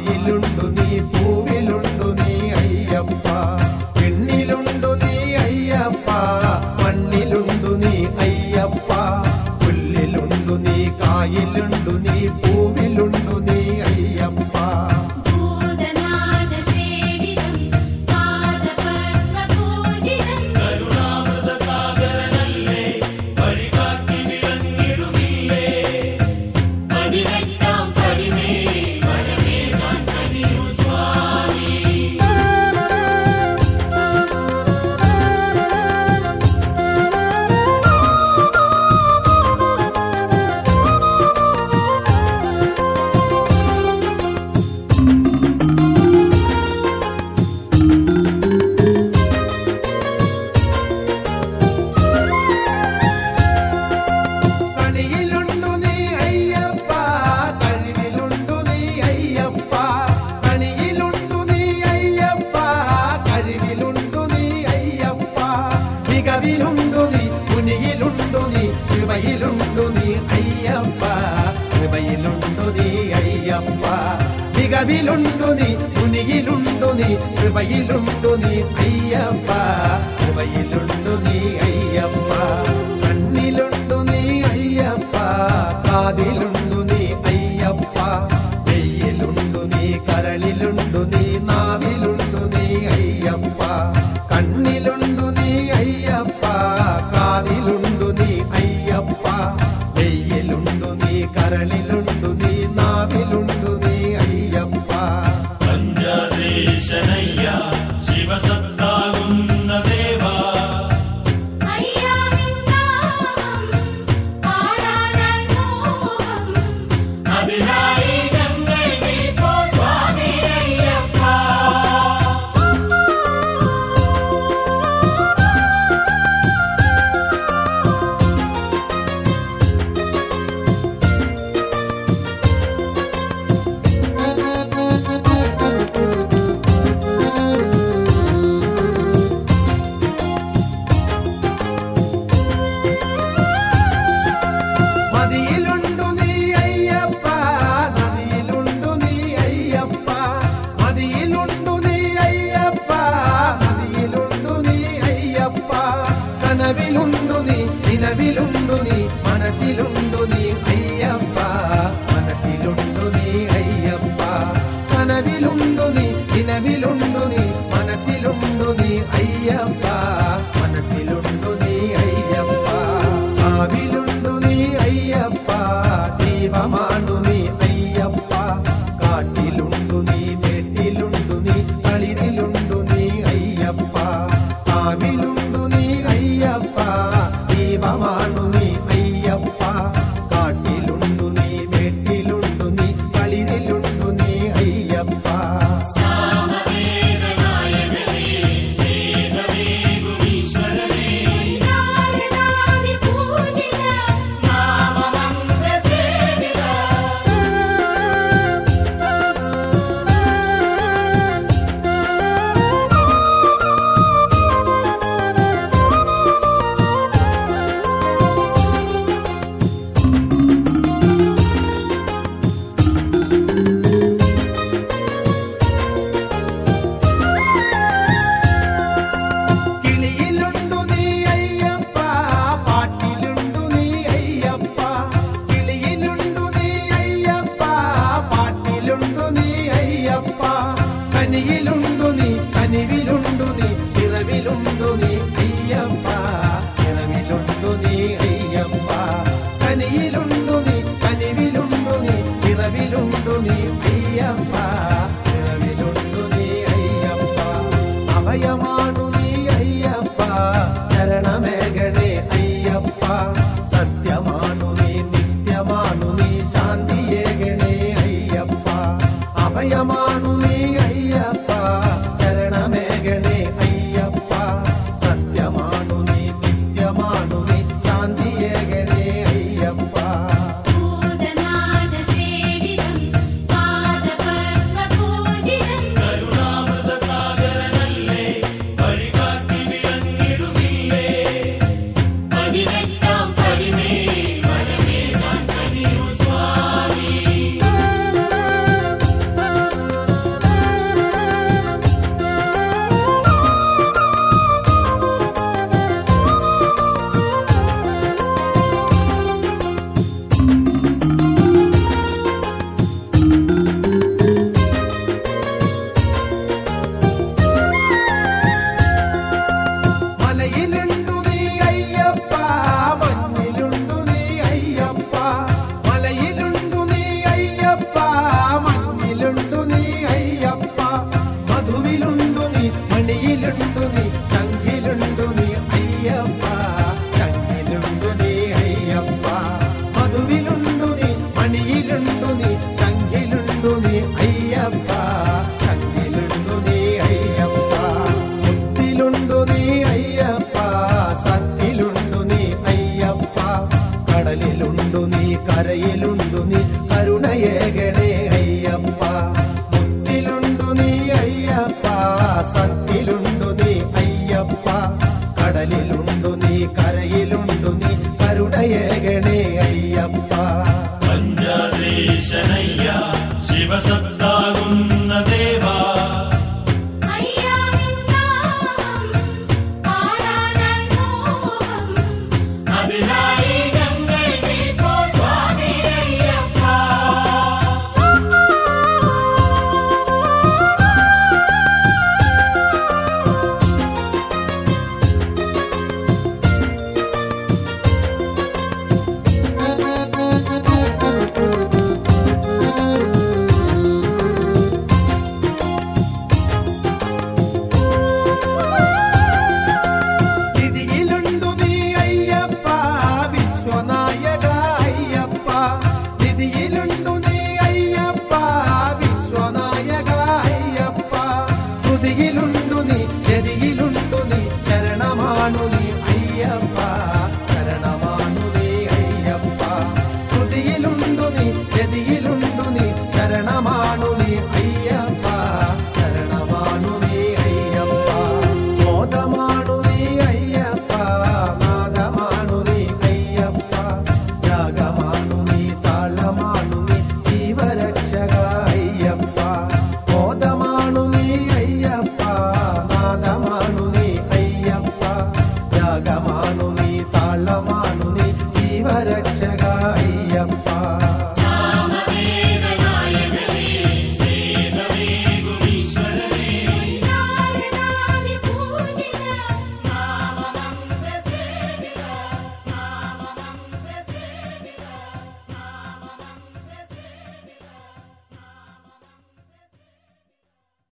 കായിലുണ്ടു നീ പൂവിലുണ്ടു നീ അയ്യപ്പ പെണ്ണിലുണ്ടു നീ അയ്യപ്പ മണ്ണിലുണ്ടു നീ അയ്യപ്പ പുല്ലിലുണ്ടു നീ കായിലുണ്ടു നീ പൂവിലുണ്ടു നീ അയ്യപ്പ മികവിലുണ്ടു നീ മുനിയിലുണ്ടു നീ കൃപയിലുണ്ടു നീ അയ്യപ്പ കൃപയിലുണ്ടു നീ അയ്യപ്പ മികവിലുണ്ടു നീ മുനിയിലുണ്ടു നീ കൃപയിലുണ്ടു നീ അയ്യപ്പ കൃപയിലുണ്ടു നീ അയ്യപ്പ കണ്ണിലുണ്ടു നീ അയ്യപ്പ കാതിലുണ്ടു നീ അയ്യപ്പ നെയ്യിലുണ്ടു നീ കരളിലുണ്ടു നീ നാവിലുണ്ടു നീ അയ്യപ്പ കണ്ണിലുണ്ടു നീ അയ്യപ്പ കാതിലുണ്ടു നീ അയ്യപ്പ നെയ്യിലുണ്ടു നീ കരളിലുണ്ടു നീ നാവിലുണ്ടു നീ അയ്യപ്പ പഞ്ചദേശനയ്യ ശിവസത്താകുന്ന ദേവാ അതിനായി ഞങ്ങൾ നിൽപ്പൂ സ്വാമി അയ്യപ്പ മതിയിലുണ്ടു നീ അയ്യപ്പ നദിയിലുണ്ടു നീ അയ്യപ്പ മതിയിലുണ്ടു നീ അയ്യപ്പ നദിയിലുണ്ടു നീ അയ്യപ്പ കനവിലുണ്ടു നീ നിലവിലുണ്ടു നീ മനസ്സിലുണ്ടു നീ അയ്യപ്പ മനസ്സിലുണ്ടു നീ അയ്യപ്പ കനവിലുണ്ടു നീ നിലവിലുണ്ടു നീ മനസ്സിലുണ്ടു നീ അയ്യപ്പ മനസ്സിലുണ്ടു നീ അയ്യപ്പ കാവിലുണ്ടു നീ അയ്യപ്പ ദീപമാണു നീ അയ്യപ്പ കാട്ടിലുണ്ടു നീ മേട്ടിലുണ്ടു നീ കളിരിലുണ്ടു നീ അയ്യപ്പ കാവിലുണ്ടു നീ അയ്യപ്പ ദീപമാണു നീ അയ്യപ്പ കാട്ടിലുണ്ടു നീ മേട്ടിലുണ്ടു നീ കളിരിലുണ്ടു നീ അയ്യപ്പ കിളിയിലുണ്ടു നീ അയ്യപ്പ പാട്ടിലുണ്ടു നീ അയ്യപ്പ കിളിയിലുണ്ടു നീ അയ്യപ്പ പാട്ടിലുണ്ടു നീ അയ്യപ്പ കനിയിലുണ്ടു നീ കനിവിലുണ്ടു നീ പിറവിലുണ്ടു നീ അയ്യപ്പ പിറവിലുണ്ടു നീ അയ്യപ്പ കനിയിലുണ്ടു നീ കനിവിലുണ്ടു നീ പിറവിലുണ്ടു നീ അയ്യപ്പ പിറവിലുണ്ടു നീ അയ്യപ്പ അഭയമാണു നീ അയ്യപ്പ ശരണമേഘണേ അയ്യപ്പ സത്യമാണു നീ നിത്യമാണു നീ ശാന്തിയേകണേ അയ്യപ്പ അഭയമാണു നീ അയ്യപ്പ ശരണമേഘണേ അയ്യപ്പ സത്യമാണു നീ നിത്യമാണു നീ ശാന്തിയേകണേ അയ്യപ്പ കരുണാമൃതസാഗരനല്ലേ വഴികാട്ടി വിളങ്ങിടുകില്ലേ അയ്യപ്പ കണ്ണിലുണ്ടു നീ അയ്യപ്പ മുത്തിലുണ്ടു നീ അയ്യപ്പ സത്തിലുണ്ടു നീ അയ്യപ്പ കടലിലുണ്ടു നീ കരയിലുണ്ടു നീ കരുണയേകണേ അയ്യപ്പ മുത്തിലുണ്ടു നീ അയ്യപ്പ സത്തിലുണ്ടു നീ അയ്യപ്പ കടലിലുണ്ടു നീ കരയിലുണ്ടു നീ കരുണയേകണേ അയ്യപ്പ പഞ്ചദേശനയ്യ ശിവസ